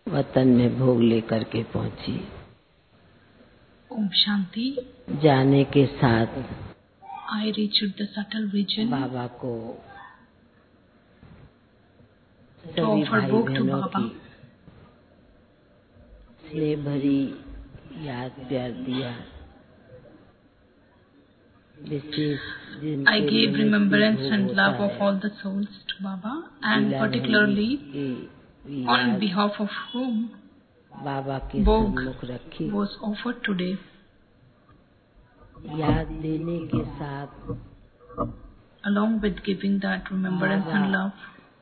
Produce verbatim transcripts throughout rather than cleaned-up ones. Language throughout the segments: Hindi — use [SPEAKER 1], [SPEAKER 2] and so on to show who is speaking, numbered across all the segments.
[SPEAKER 1] वतन में भोग लेकर के पहुंची।
[SPEAKER 2] ओम शांति।
[SPEAKER 1] जाने के साथ
[SPEAKER 2] I reached the subtle region
[SPEAKER 1] बाबा को
[SPEAKER 2] to
[SPEAKER 1] सभी
[SPEAKER 2] offer
[SPEAKER 1] भाई
[SPEAKER 2] bhog to
[SPEAKER 1] बहनों
[SPEAKER 2] Baba.
[SPEAKER 1] की स्नेह भरी याद प्यार दिया। विशेष
[SPEAKER 2] I
[SPEAKER 1] जिनके
[SPEAKER 2] gave
[SPEAKER 1] मन में
[SPEAKER 2] remembrance
[SPEAKER 1] भोग
[SPEAKER 2] and
[SPEAKER 1] होता
[SPEAKER 2] love of
[SPEAKER 1] है,
[SPEAKER 2] all the souls to Baba, and
[SPEAKER 1] Leela
[SPEAKER 2] particularly
[SPEAKER 1] की
[SPEAKER 2] on
[SPEAKER 1] याद
[SPEAKER 2] behalf of whom
[SPEAKER 1] बाबा के
[SPEAKER 2] bhog
[SPEAKER 1] सम्मुख रखी।
[SPEAKER 2] was offered today.
[SPEAKER 1] याद देने के साथ
[SPEAKER 2] Along with giving that remembrance
[SPEAKER 1] Baba
[SPEAKER 2] and love,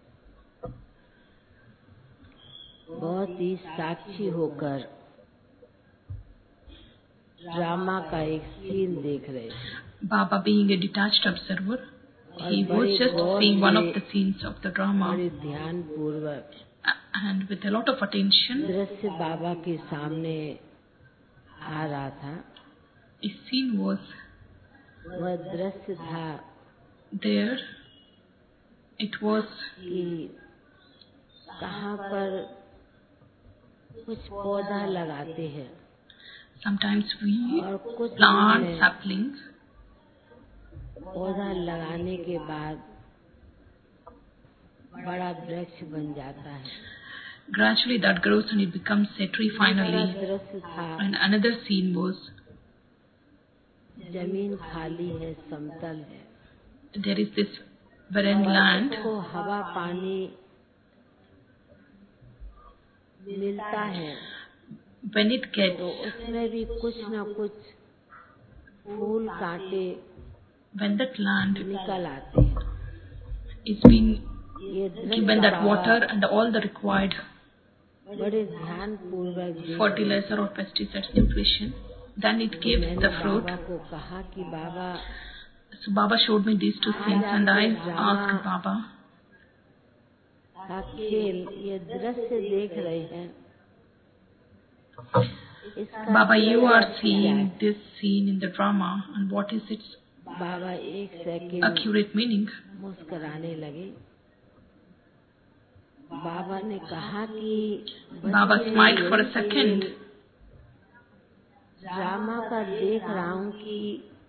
[SPEAKER 1] बहुत ही साक्षी होकर ड्रामा का एक सीन देख रहे थे।
[SPEAKER 2] Baba being a detached observer, he
[SPEAKER 1] और बड़े
[SPEAKER 2] was just
[SPEAKER 1] Gaur
[SPEAKER 2] seeing one of
[SPEAKER 1] से,
[SPEAKER 2] the scenes of the drama,
[SPEAKER 1] बड़े ध्यान पूर्वक
[SPEAKER 2] and with a lot of attention,
[SPEAKER 1] दृश्य बाबा के सामने आ रहा था।
[SPEAKER 2] a scene was
[SPEAKER 1] वह दृश्य था
[SPEAKER 2] there. It was
[SPEAKER 1] कि कहाँ पर कुछ पौधा लगाते हैं
[SPEAKER 2] sometimes we
[SPEAKER 1] और कुछ
[SPEAKER 2] plant
[SPEAKER 1] दिन में
[SPEAKER 2] saplings,
[SPEAKER 1] पौधा लगाने के बाद बड़ा वृक्ष बन जाता है।
[SPEAKER 2] gradually that grows and it becomes a tree finally.
[SPEAKER 1] दूसरा दृश्य था
[SPEAKER 2] And another scene was
[SPEAKER 1] जमीन खाली है, समतल है,
[SPEAKER 2] there is this barren land.
[SPEAKER 1] उसको हवा पानी मिलता है
[SPEAKER 2] When it gets,
[SPEAKER 1] तो उसमें भी कुछ न कुछ फूल कांटे
[SPEAKER 2] when that land
[SPEAKER 1] निकल आते हैं।
[SPEAKER 2] is being
[SPEAKER 1] ये दृश्य
[SPEAKER 2] given that
[SPEAKER 1] Baba
[SPEAKER 2] water and all the required
[SPEAKER 1] बड़े ध्यान पूर्वक देख
[SPEAKER 2] fertilizer or pesticides nutrition, then it gives
[SPEAKER 1] मैंने
[SPEAKER 2] the fruit.
[SPEAKER 1] बाबा को कहा कि बाबा
[SPEAKER 2] So Baba showed me these two scenes and I asked Baba,
[SPEAKER 1] का खेल ये दृश्य देख रहे हैं, इसका
[SPEAKER 2] Baba, you
[SPEAKER 1] क्या
[SPEAKER 2] are
[SPEAKER 1] अर्थ
[SPEAKER 2] seeing
[SPEAKER 1] है?
[SPEAKER 2] this scene in the drama and what is its
[SPEAKER 1] बाबा एक सेकंड
[SPEAKER 2] accurate meaning?
[SPEAKER 1] मुस्कुराने लगे। बाबा ने कहा कि
[SPEAKER 2] Baba
[SPEAKER 1] बच्चे,
[SPEAKER 2] smiled for a second.
[SPEAKER 1] Drama का देख रहा हूँ कि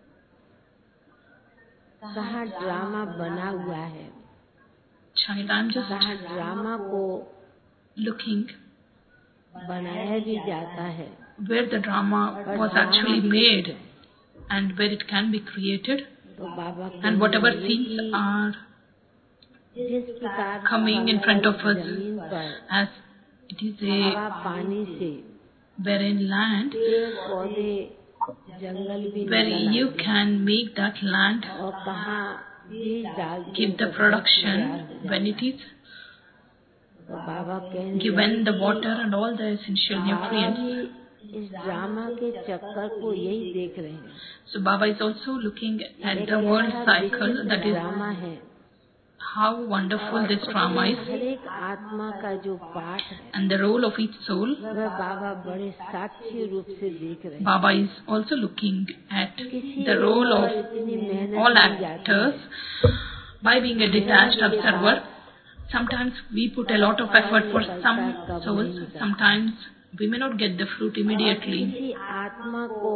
[SPEAKER 1] कहाँ ड्रामा बना हुआ है,
[SPEAKER 2] Child, I'm just
[SPEAKER 1] कहाँ ड्रामा को
[SPEAKER 2] looking
[SPEAKER 1] बनाया भी जाता है
[SPEAKER 2] where the drama was actually made and where it can be created,
[SPEAKER 1] तो बाबा
[SPEAKER 2] and whatever
[SPEAKER 1] कहने लगे
[SPEAKER 2] scenes
[SPEAKER 1] कि
[SPEAKER 2] are
[SPEAKER 1] जिस प्रकार
[SPEAKER 2] coming in front of us
[SPEAKER 1] जमीन पर
[SPEAKER 2] as it is
[SPEAKER 1] हवा
[SPEAKER 2] a
[SPEAKER 1] पानी से
[SPEAKER 2] barren land
[SPEAKER 1] पेड़ पौधे जंगल भी
[SPEAKER 2] where
[SPEAKER 1] निकल
[SPEAKER 2] you
[SPEAKER 1] आते हैं
[SPEAKER 2] can make that land
[SPEAKER 1] और कहाँ बीज डालते
[SPEAKER 2] give
[SPEAKER 1] हैं
[SPEAKER 2] the
[SPEAKER 1] तो
[SPEAKER 2] production
[SPEAKER 1] तैयार हो जाता
[SPEAKER 2] when
[SPEAKER 1] है।
[SPEAKER 2] it is
[SPEAKER 1] तो बाबा कहने
[SPEAKER 2] given
[SPEAKER 1] लगे
[SPEAKER 2] the
[SPEAKER 1] कि
[SPEAKER 2] water and all the essential
[SPEAKER 1] Baba
[SPEAKER 2] nutrients.
[SPEAKER 1] भी इस ड्रामा के चक्कर को यही देख रहे हैं।
[SPEAKER 2] So Baba is also looking at
[SPEAKER 1] एक
[SPEAKER 2] the world
[SPEAKER 1] ऐसा
[SPEAKER 2] cycle,
[SPEAKER 1] विचित्र
[SPEAKER 2] that is
[SPEAKER 1] ड्रामा है
[SPEAKER 2] how wonderful this drama is,
[SPEAKER 1] हर एक आत्मा का जो पाठ है
[SPEAKER 2] and the role of each soul.
[SPEAKER 1] वह बाबा बड़े साक्षी रूप से देख रहे हैं।
[SPEAKER 2] Baba is also looking at
[SPEAKER 1] किसी
[SPEAKER 2] the role
[SPEAKER 1] पर
[SPEAKER 2] of
[SPEAKER 1] इतनी मेहनत
[SPEAKER 2] all
[SPEAKER 1] की जाती
[SPEAKER 2] actors
[SPEAKER 1] है।
[SPEAKER 2] by being a detached observer. Sometimes we put a lot of effort for some souls, sometimes we may not get the fruit immediately.
[SPEAKER 1] किसी आत्मा को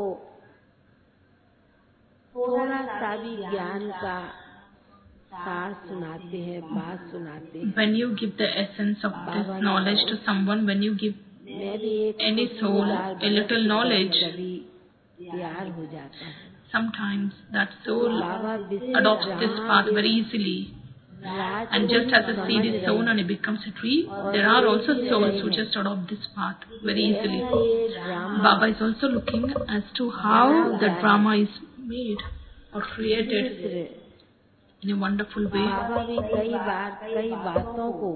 [SPEAKER 1] थोड़ा सा भी ज्ञान का सार सुनाते हैं, बात सुनाते हैं।
[SPEAKER 2] When you give the essence of this knowledge to someone, when you give
[SPEAKER 1] मैं भी एक
[SPEAKER 2] any soul a little knowledge,
[SPEAKER 1] कभी तैयार हो जाता है।
[SPEAKER 2] sometimes that soul
[SPEAKER 1] बाबा विशेष
[SPEAKER 2] adopts this
[SPEAKER 1] ड्रामा
[SPEAKER 2] path
[SPEAKER 1] के
[SPEAKER 2] very easily.
[SPEAKER 1] राज
[SPEAKER 2] And
[SPEAKER 1] को
[SPEAKER 2] just as a seed
[SPEAKER 1] समझ
[SPEAKER 2] is
[SPEAKER 1] रहे
[SPEAKER 2] sown and
[SPEAKER 1] हैं।
[SPEAKER 2] it becomes a tree, there are also souls who just adopt this path very easily.
[SPEAKER 1] ऐसा ये drama
[SPEAKER 2] Baba is also looking as to how the drama is made or created
[SPEAKER 1] विचित्र।
[SPEAKER 2] in a wonderful way.
[SPEAKER 1] बाबा भी कई बार कई बातों को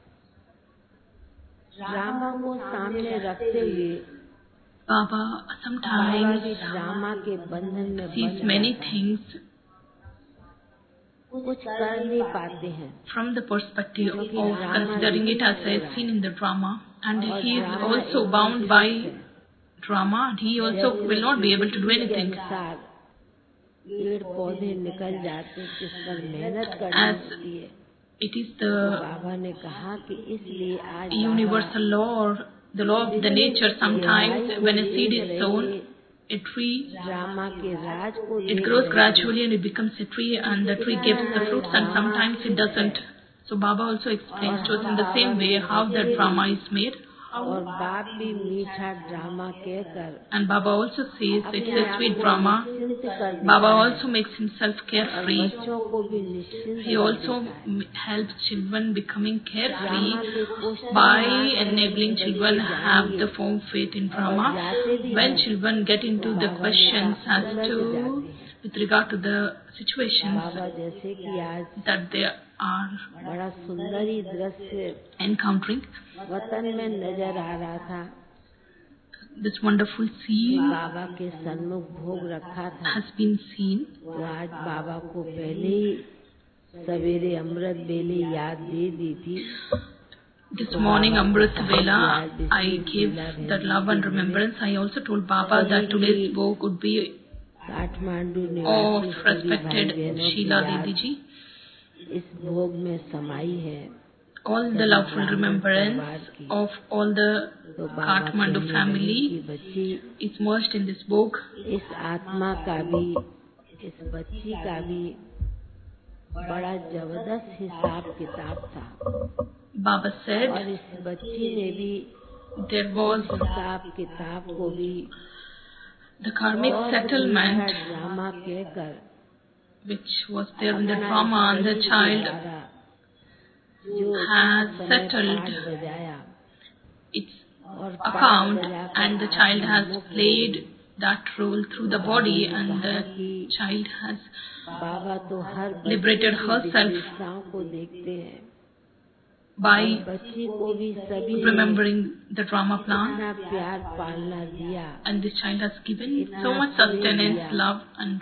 [SPEAKER 1] ड्रामा को सामने रखते हुए
[SPEAKER 2] Baba
[SPEAKER 1] बाबा
[SPEAKER 2] sometimes
[SPEAKER 1] भी ड्रामा के बंधन में
[SPEAKER 2] sees
[SPEAKER 1] बंध
[SPEAKER 2] many
[SPEAKER 1] जाता है।
[SPEAKER 2] things
[SPEAKER 1] कुछ कर नहीं पाते हैं
[SPEAKER 2] from the perspective of considering it as a scene in the drama, and he is also bound by drama, and he also will not be able to do anything.
[SPEAKER 1] पेड़ पौधे निकल जाते हैं, जिस पर मेहनत करनी
[SPEAKER 2] As
[SPEAKER 1] होती है।
[SPEAKER 2] It is
[SPEAKER 1] तो
[SPEAKER 2] the
[SPEAKER 1] बाबा ने कहा कि इसलिए आज
[SPEAKER 2] universal law or the law of the nature. Sometimes when a seed is sown, a tree,
[SPEAKER 1] drama के राज को
[SPEAKER 2] it grows gradually and it becomes a tree and the tree gives the fruits, and sometimes it doesn't. So Baba also explains to us in the same way how the drama is made.
[SPEAKER 1] और बाप भी मीठा ड्रामा कहकर
[SPEAKER 2] And Baba also says it's a sweet drama.
[SPEAKER 1] निश्चिंत कर देता
[SPEAKER 2] Baba
[SPEAKER 1] है।
[SPEAKER 2] also makes himself carefree.
[SPEAKER 1] बच्चों को भी निश्चिंत
[SPEAKER 2] He
[SPEAKER 1] कर
[SPEAKER 2] also
[SPEAKER 1] देता है।
[SPEAKER 2] m- helps children becoming
[SPEAKER 1] drama
[SPEAKER 2] carefree
[SPEAKER 1] के क्वेश्चन
[SPEAKER 2] by
[SPEAKER 1] मार्क
[SPEAKER 2] enabling
[SPEAKER 1] बच्चे
[SPEAKER 2] children have
[SPEAKER 1] जाएंगे
[SPEAKER 2] the firm faith in
[SPEAKER 1] और
[SPEAKER 2] drama.
[SPEAKER 1] जाते भी
[SPEAKER 2] When
[SPEAKER 1] हैं
[SPEAKER 2] children get into the
[SPEAKER 1] Baba
[SPEAKER 2] questions
[SPEAKER 1] ने
[SPEAKER 2] as
[SPEAKER 1] कहा,
[SPEAKER 2] to
[SPEAKER 1] उलझ जाते हैं।
[SPEAKER 2] with regard to the situations
[SPEAKER 1] बाबा जैसे कि आज
[SPEAKER 2] that they are
[SPEAKER 1] बड़ा सुंदर ही दृश्य
[SPEAKER 2] encountering,
[SPEAKER 1] वतन में नजर आ रहा था
[SPEAKER 2] this wonderful
[SPEAKER 1] कि
[SPEAKER 2] scene
[SPEAKER 1] बाबा के सन्मुख भोग रखा था।
[SPEAKER 2] has been seen.
[SPEAKER 1] तो आज बाबा को पहले ही सवेरे अमृत बेले याद दे दी थी।
[SPEAKER 2] This morning, Amrit Vela, I gave that love and remembrance. I also told Baba that today's book would be
[SPEAKER 1] Kathmandu
[SPEAKER 2] of
[SPEAKER 1] निवासी सभी भाई
[SPEAKER 2] respected
[SPEAKER 1] बहनों की
[SPEAKER 2] Sheila
[SPEAKER 1] याद
[SPEAKER 2] Didi ji.
[SPEAKER 1] इस भोग में समाई है।
[SPEAKER 2] All the loveful remembrance of all the
[SPEAKER 1] तो बाबा
[SPEAKER 2] Kathmandu
[SPEAKER 1] कहने लगे
[SPEAKER 2] family
[SPEAKER 1] कि बच्ची
[SPEAKER 2] is merged in this book.
[SPEAKER 1] इस आत्मा का भी इस बच्ची का भी बड़ा जबरदस्त हिसाब किताब था
[SPEAKER 2] Baba said
[SPEAKER 1] और इस बच्ची ने भी
[SPEAKER 2] there was
[SPEAKER 1] हिसाब किताब को भी
[SPEAKER 2] the karmic
[SPEAKER 1] बहुत
[SPEAKER 2] settlement
[SPEAKER 1] मीठा ड्रामा कहकर
[SPEAKER 2] which was there in the drama, and the child
[SPEAKER 1] जो
[SPEAKER 2] has
[SPEAKER 1] समय
[SPEAKER 2] settled
[SPEAKER 1] पाठ बजाया
[SPEAKER 2] its
[SPEAKER 1] और
[SPEAKER 2] account, and the child has played that role through the body, and the child has
[SPEAKER 1] बाबा तो हर बच्चे
[SPEAKER 2] liberated
[SPEAKER 1] की
[SPEAKER 2] herself
[SPEAKER 1] विशेषताओं को देखते हैं।
[SPEAKER 2] by
[SPEAKER 1] बच्ची को भी सभी ने
[SPEAKER 2] remembering the drama plan,
[SPEAKER 1] इतना प्यार पालना दिया,
[SPEAKER 2] and this child has given so much sustenance, love, and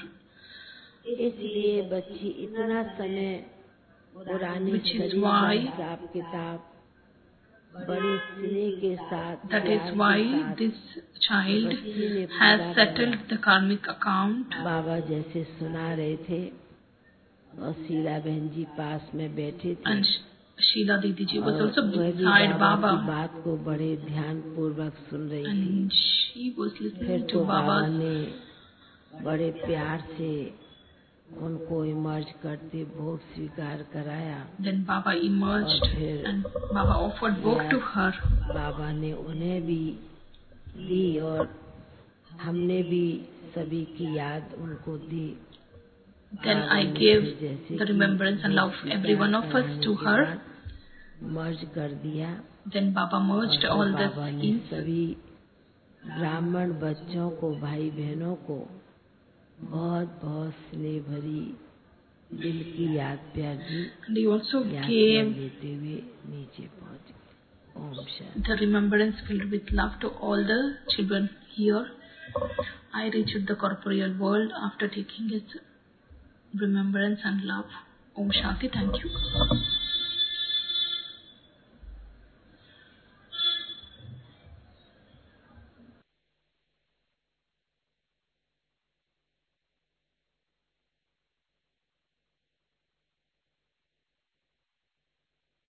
[SPEAKER 1] इसलिए बच्ची इतना समय पुरानी
[SPEAKER 2] which is
[SPEAKER 1] शरीर का
[SPEAKER 2] why
[SPEAKER 1] हिसाब किताब बड़े स्नेह के साथ
[SPEAKER 2] that
[SPEAKER 1] प्यार
[SPEAKER 2] is
[SPEAKER 1] के
[SPEAKER 2] why
[SPEAKER 1] साथ
[SPEAKER 2] this child
[SPEAKER 1] बच्ची ने
[SPEAKER 2] has
[SPEAKER 1] पूरा
[SPEAKER 2] settled
[SPEAKER 1] किया।
[SPEAKER 2] the karmic account.
[SPEAKER 1] बाबा जैसे सुना रहे थे और शीला बहन जी पास में बैठे थे
[SPEAKER 2] And Sheila Didi ji was
[SPEAKER 1] और
[SPEAKER 2] also
[SPEAKER 1] वह भी
[SPEAKER 2] beside
[SPEAKER 1] बाबा की
[SPEAKER 2] Baba,
[SPEAKER 1] बात को बड़े ध्यान पूर्वक सुन रही थी।
[SPEAKER 2] and she was
[SPEAKER 1] फिर
[SPEAKER 2] listening
[SPEAKER 1] तो
[SPEAKER 2] to
[SPEAKER 1] बाबा
[SPEAKER 2] Baba's.
[SPEAKER 1] ने बड़े प्यार से उनको इमर्ज करते भोग स्वीकार कराया।
[SPEAKER 2] Then Baba emerged
[SPEAKER 1] और फिर
[SPEAKER 2] and Baba offered book to her.
[SPEAKER 1] बाबा ने उन्हें भी दी और हमने भी सभी की याद उनको दी।
[SPEAKER 2] Then I gave the remembrance and love of every one of us to her.
[SPEAKER 1] मर्ज कर दिया।
[SPEAKER 2] Then Baba merged
[SPEAKER 1] और
[SPEAKER 2] all the
[SPEAKER 1] बाबा ने
[SPEAKER 2] schemes,
[SPEAKER 1] सभी ब्राह्मण बच्चों को भाई बहनों को बहुत बहुत स्नेह भरी दिल की याद प्यार दी।
[SPEAKER 2] and he also
[SPEAKER 1] याद प्यार
[SPEAKER 2] gave
[SPEAKER 1] देते हुए नीचे पहुंच गए। Om Shanti.
[SPEAKER 2] the remembrance filled with love to all the children here. I reached the corporeal world after taking his remembrance and love. Om Shanti. Thank you.